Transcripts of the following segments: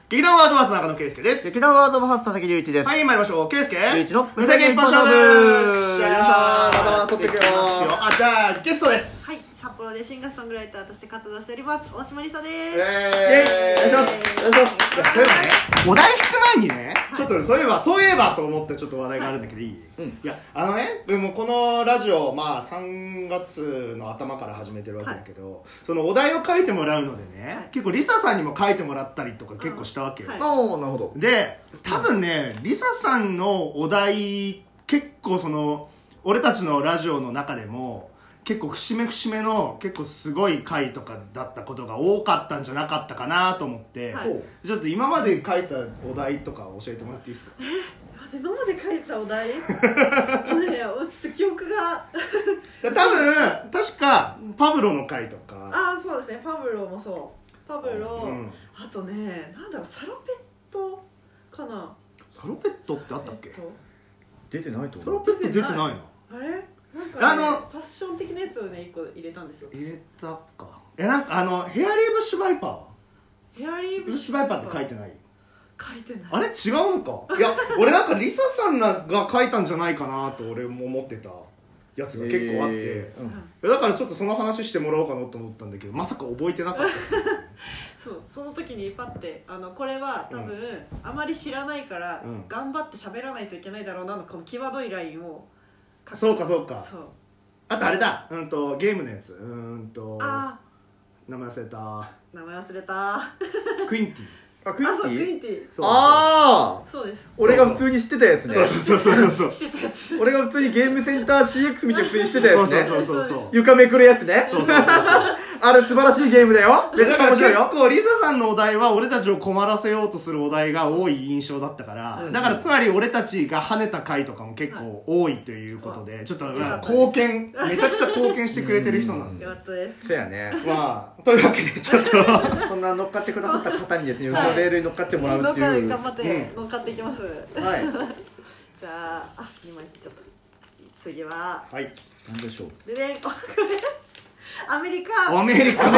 劇団ワードバーツ中野圭介です。 劇団ワードバーツ佐々木隆一です。 はい、参りましょう。圭介隆一の無制限一本勝負。 よいしょー、まだまだ撮っていくよあ、じゃあゲストです。 はい、札幌でシンガーソングライターとして活動しております大島りさです。 お願いします。お願いします。 そういえばね、お題引く前にね、ちょっとそういえばと思ったちょっと話題があるんだけどいい？いや、でもこのラジオ、まあ3月の頭から始めてるわけだけど、そのお題を書いてもらうのでね、結構リサさんにも書いてもらったりとか結構したわけよ。 おー、なるほど。 で、多分ね、リサさんのお題、結構その、俺たちのラジオの中でも、結構節目節目の結構すごい回とかだったことが多かったんじゃなかったかなと思って、ちょっと今まで書いたお題とか教えてもらっていいですか？ 今まで書いたお題もうね、記憶が多分確かパブロの回とか、 ああ、そうですね、パブロもそう、パブロ、あとね、なんだろう、サロペットかな。 サロペットってあったっけ？ 出てないと思う。 サロペット出てないな。 あれなんかね、ファッション的なやつをね、1個入れたんですよ。 入れたか。なんかヘアリーブッシュバイパー、 ヘアリーブッシュバイパーって書いてない？ 書いてない。 あれ違うのか。いや、俺なんかリサさんが書いたんじゃないかなと俺も思ってたやつが結構あって、だからちょっとその話してもらおうかなと思ったんだけど、まさか覚えてなかったそう、その時にパッてこれは多分、あまり知らないから、頑張って喋らないといけないだろうなのこの際どいラインを書く。 そうか。 そうあとあれだ、ゲームのやつ、名前忘れた。クインティ。 あ、クインテそう、クイィ？ ンティ。 あー、 そうです。 俺が普通に知ってたやつね。 そうしてたやつ。 俺が普通にゲームセンター CX 見て普通に知ってたやつね。 そう床めくるやつね。 そうあれ素晴らしいゲームだよ。めっちゃ面白いよ。 結構リサさんのお題は俺たちを困らせようとするお題が多い印象だったから、だからつまり俺たちが跳ねた回とかも結構多いということで、ちょっとめちゃくちゃ貢献してくれてる人なんで。 よかったです。 そうやね。 まあというわけでちょっとそんな乗っかってくださった方にですね、うちのレールに乗っかってもらうっていう。 頑張って乗っかっていきます。 はい。 じゃあ、2枚ちょっと次ははい、 なんでしょう。 でね、これアメリカ。 こ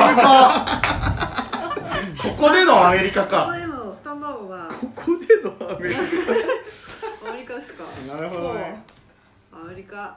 こでのアメリカか。 ここでのスタンダードな。 ここでのアメリカ。 アメリカですか。 なるほどね。 アメリカ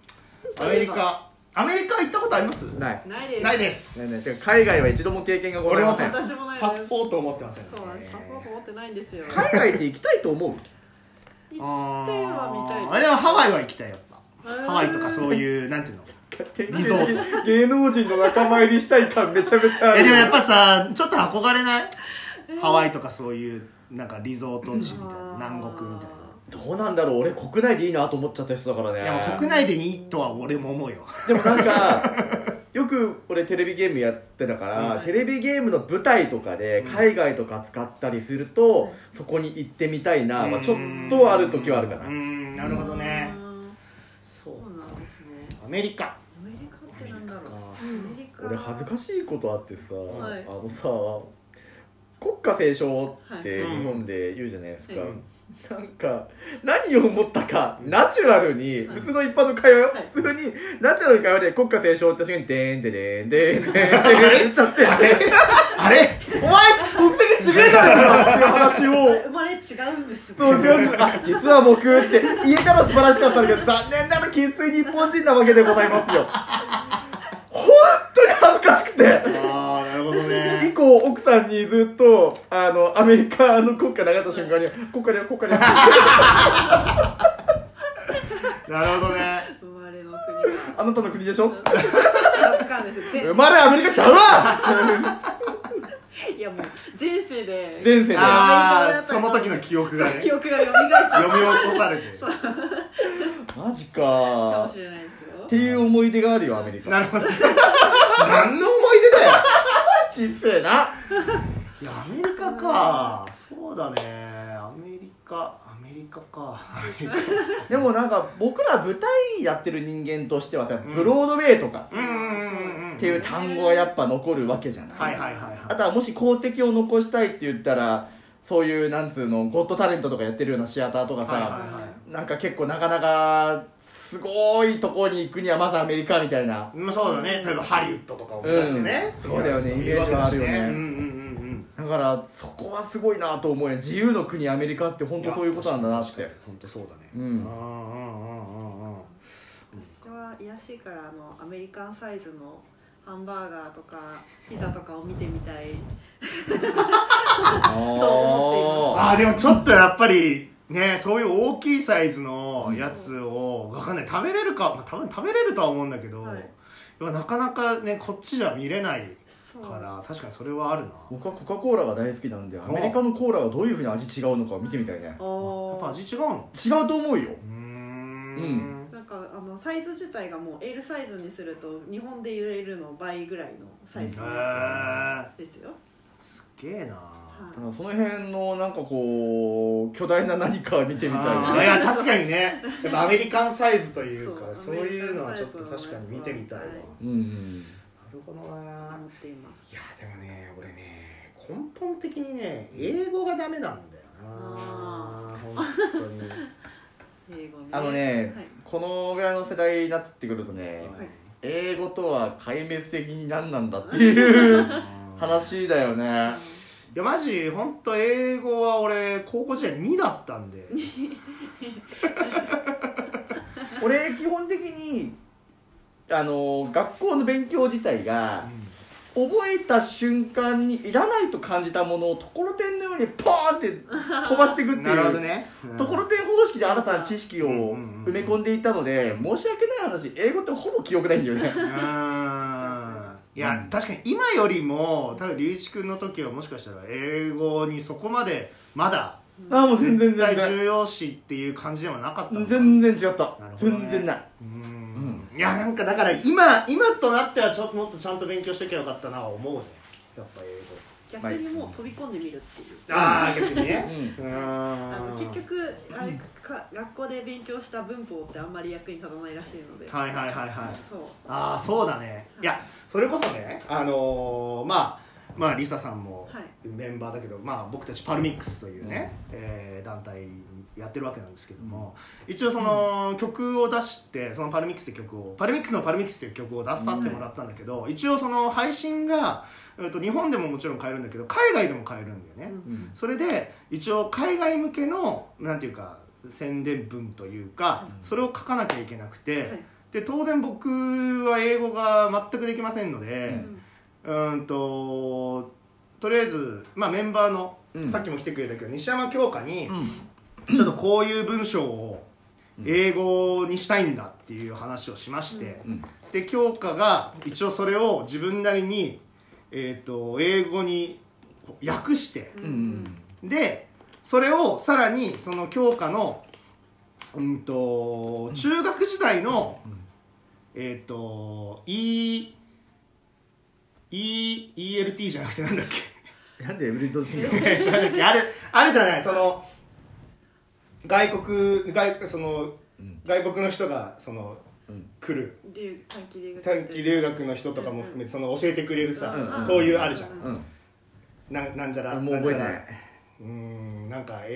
行ったことあります？ ないです。 ないです。 海外は一度も経験がございません。 私もないです。 パスポートを持ってませんね。 そうなんです。パスポート持ってないんですよ。 海外って行きたいと思う？ 行ってはみたいです。 でもハワイは行きたい、やっぱ。ハワイとかそういうなんていうの、リゾート。 芸能人の仲間入りしたい感めちゃめちゃある。 でもやっぱさ、ちょっと憧れない？ハワイとかそういうなんかリゾート地みたいな、南国みたいな。 どうなんだろう、俺国内でいいなと思っちゃった人だからね。 いや、国内でいいとは俺も思うよ。 でもなんかよく俺テレビゲームやってたから、テレビゲームの舞台とかで海外とか使ったりすると、そこに行ってみたいな、ちょっとある時はあるかな。 なるほどね。 そうなんですね。 アメリカってなんだろう。 俺恥ずかしいことあってさ、 はい国歌斉唱って日本で言うじゃないですか。なんか何を思ったか、ナチュラルに普通の一般の会話よ、普通にナチュラルに会話で国歌斉唱って瞬間にでーんででーんでーんでーんって言っちゃって、あれお前国籍違えだろっていう話を生まれ違うんですよ。 そう違うんです。あ、実は僕って言えたら素晴らしかったんだけど、残念ながら生粋日本人なわけでございますよ。本当に恥ずかしくて。 ああ、なるほどね。 以降奥さんにずっとアメリカの国歌流れた瞬間に国歌でなるほどね。 生まれの国があなたの国でしょ。 生まれアメリカちゃうわ。 いやもう前世でその時の記憶がね、 記憶が蘇っちゃう、 読み起こされてマジかもしれないですよっていう思い出があるよ、アメリカ。 なるほど。何の思い出だよ。 ちっぺえな。 いや、アメリカか。そうだね、アメリカか。 でもなんか僕ら舞台やってる人間としてはさ、ブロードウェイとかっていう単語がやっぱ残るわけじゃない。あとはもし功績を残したいって言ったら、そういうなんつうのゴッドタレントとかやってるようなシアターとかさ、なんか結構なかなかすごいとこに行くにはまずアメリカみたいな。 そうだね、例えばハリウッドとかを目指してね。 そうだよね、イメージはあるよね。 だからそこはすごいなと思うよ。自由の国アメリカって本当そういうことなんだなって。 本当そうだね。 私は癒やしいからアメリカンサイズのハンバーガーとかピザとかを見てみたいと思っています。 でもちょっとやっぱりね、そういう大きいサイズのやつを分かんない、食べれるか、多分食べれるとは思うんだけど、なかなかねこっちじゃ見れないから確かにそれはあるな。 僕はコカ・コーラが大好きなんでアメリカのコーラはどういうふうに味違うのか見てみたいね。やっぱ味違うの？ 違うと思うよ。 なんかサイズ自体がもう L サイズにすると日本で言えるの倍ぐらいのサイズですよ。 すげえな。 その辺のなんかこう巨大な何か見てみたいね。 いや確かにね、やっぱアメリカンサイズというかそういうのはちょっと確かに見てみたいわ。なるほどな。 思っています。 いやでもね俺ね根本的にね英語がダメなんだよな。本当に英語ね。 このぐらいの世代になってくるとね、英語とは壊滅的に何なんだっていう話だよね。 いやマジ本当英語は俺高校時代2だったんで俺基本的に学校の勉強自体が、覚えた瞬間にいらないと感じたものをところてんのようにポーンって飛ばしていくっていうなるほどね、 ところてん方式で新たな知識を埋め込んでいたので、申し訳ない話英語ってほぼ記憶ないんだよね。 いや確かに今よりも多分龍一君の時はもしかしたら英語にそこまでまだもう全然重要視っていう感じではなかったのか。 全然違った、全然ない。 いやなんかだから今となってはちょっともっとちゃんと勉強しておけばよかったなと思うね。やっぱ英語逆にもう飛び込んでみるっていう。 逆にね。 結局あれか学校で勉強した文法ってあんまり役に立たないらしいので。 そうそうだね。いやそれこそねまあリサさんもメンバーだけど、僕たちパルミックスというね、団体やってるわけなんですけども、一応その曲を出してそのパルミックスって曲をパルミックスのパルミックスっていう曲を出させてもらったんだけど、一応その配信が日本でももちろん買えるんだけど海外でも買えるんだよね。それで一応海外向けのなんていうか宣伝文というかそれを書かなきゃいけなくて、で当然僕は英語が全くできませんので、とりあえずメンバーのさっきも来てくれたけど西山京香にちょっとこういう文章を英語にしたいんだっていう話をしまして、で京香が一応それを自分なりに英語に訳して、でそれをさらにその京香の中学時代のELT じゃなくてなんだっけなんでエブリドズあるじゃない、その外国の人がその来る短期留学の人とかも含めてその教えてくれるさ、そういうあるじゃん、なんじゃらもう覚えてない。 なんか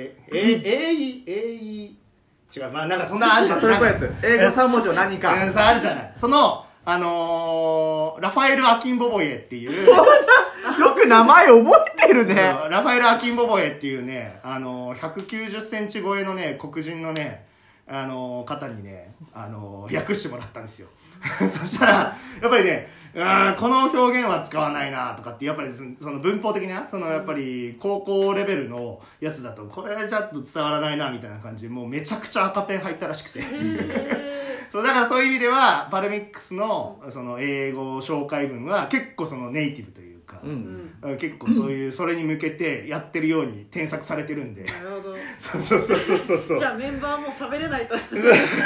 違う、なんかそんなあるじゃん。 それっぽいやつ英語3文字を何かあるじゃない、そのラファエル・アキンボボエっていうよく名前覚えてるね。 ラファエル・アキンボボエっていうね190センチ超えのね黒人のね方にね訳してもらったんですよそしたらやっぱりねこの表現は使わないなとかってやっぱりその文法的なそのやっぱり高校レベルのやつだとこれじゃちょっと伝わらないなみたいな感じでもうめちゃくちゃ赤ペン入ったらしくてそうだからそういう意味ではパルミックスのその英語紹介文は結構そのネイティブというか、結構そういうそれに向けてやってるように添削されてるんで。 なるほど。 そうじゃあメンバーも喋れないと喋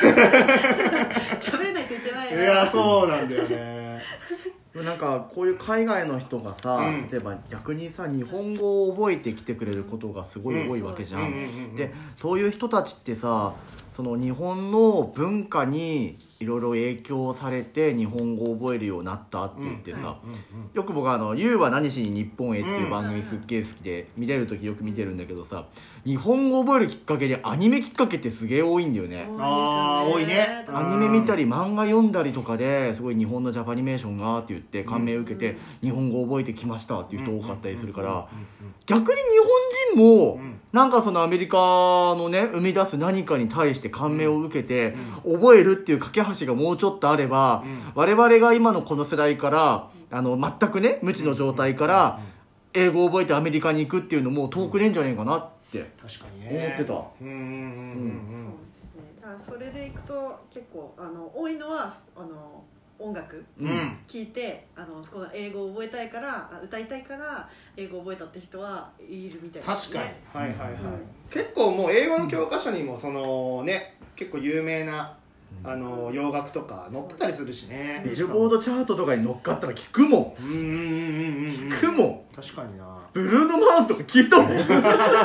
れないといけないね。 いやそうなんだよねなんかこういう海外の人がさ、例えば逆にさ日本語を覚えてきてくれることがすごい多いわけじゃん。でそういう人たちってさその日本の文化にいろいろ影響されて日本語を覚えるようになったって言ってさ、よく僕はユーは何しに日本へっていう番組すっげえ好きで見れる時よく見てるんだけどさ、日本語を覚えるきっかけでアニメきっかけってすげえ多いんだよね。 多いね。 アニメ見たり漫画読んだりとかですごい日本のジャパニメーションがって言って感銘を受けて日本語を覚えてきましたっていう人多かったりするから、逆に日本人もなんかそのアメリカのね生み出す何かに対して感銘を受けて覚えるっていう架け橋がもうちょっとあれば、我々が今のこの世代から全くね無知の状態から英語を覚えてアメリカに行くっていうのも遠くねえんじゃねえかなって思ってた。 それでいくと結構多いのは音楽聴いてこの英語を覚えたいから歌いたいから英語を覚えたって人はいるみたいですね。 確かに、結構もう英語の教科書にもそのね結構有名な洋楽とか載ってたりするしね。 ビルボードチャートとかに乗っかったら聞くもん。聞くもん。 確かにな。 ブルーノ・マーズとか聞いたもん。 そういう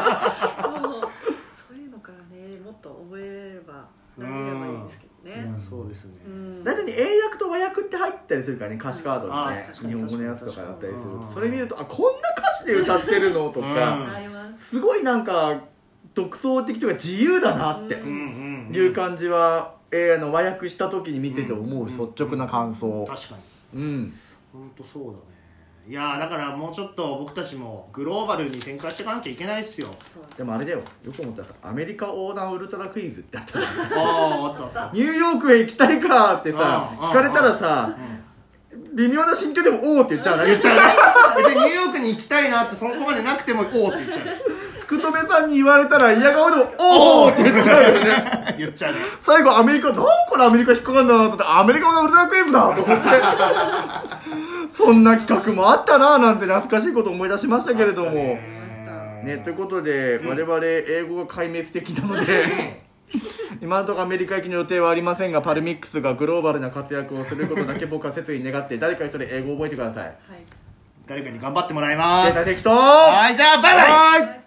のからねもっと覚えればなれればいいですけどね。 そうですね。 大体に英訳と和訳って入ったりするからね、歌詞カードにね日本語のやつとかだったりするとそれ見るとこんな歌詞で歌ってるのとかすごいなんか独創的とか自由だなっていう感じは和訳した時に見てて思う率直な感想。 確かに本当そうだね。いやだからもうちょっと僕たちもグローバルに展開していかなきゃいけないですよ。 でもあれだよ、よく思ったらさアメリカ横断ウルトラクイズってあったじゃん。 あったニューヨークへ行きたいかってさ聞かれたらさ微妙な心境でもおーって言っちゃうね。 言っちゃうね。別にニューヨークに行きたいなってそこまでなくてもおーって言っちゃう。 福留さんに言われたら嫌顔でもおーって言っちゃうよね。 言っちゃうね。 最後アメリカ、なんこれアメリカ引っかかんだなと思ってアメリカのウルトラクイズだと思ってそんな企画もあったななんて懐かしいことを思い出しましたけれどもね。ということで我々英語が壊滅的なので今のところアメリカ行きの予定はありませんが、パルミックスがグローバルな活躍をすることだけ僕は切に願って誰か一人英語を覚えてください。 誰かに頑張ってもらいます。 適当。 はい、じゃあバイバイ。